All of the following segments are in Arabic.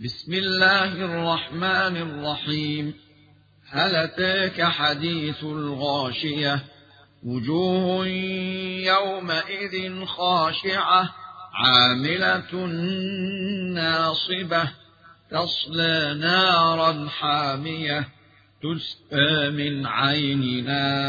بسم الله الرحمن الرحيم. هل أتاك حديث الغاشية؟ وجوه يومئذ خاشعة عاملة ناصبة تصلى نارا حامية تسقى من عين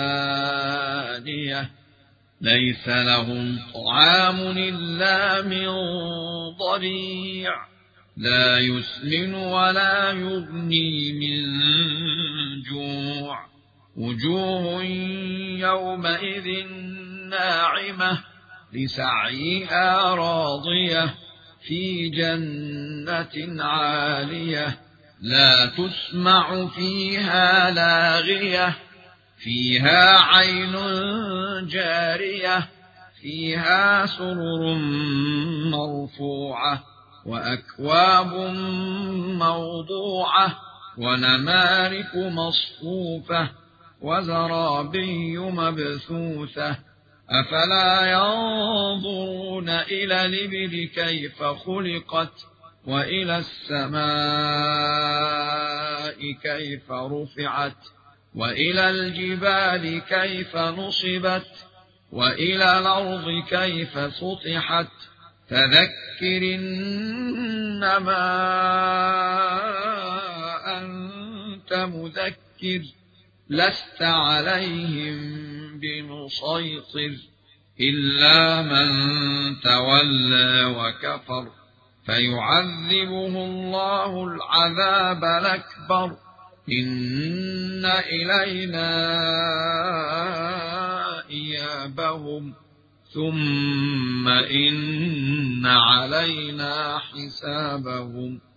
آنية ليس لهم طعام إلا من ضريع لا يسمن ولا يغني من جوع. وجوه يومئذ ناعمة لسعيها راضية في جنة عالية لا تسمع فيها لاغية فيها عين جارية فيها سرر مرفوعة وأكواب موضوعة ونمارق مصفوفة وزرابي مبثوثة أفلا ينظرون إلى الإبل كيف خلقت وإلى السماء كيف رفعت وإلى الجبال كيف نصبت وإلى الأرض كيف سطحت فذكر إنما أنت مذكر لست عليهم بمسيطر إلا من تولى وكفر فيعذبه الله العذاب الأكبر إن إلينا إيابهم ثم إن علينا حسابهم.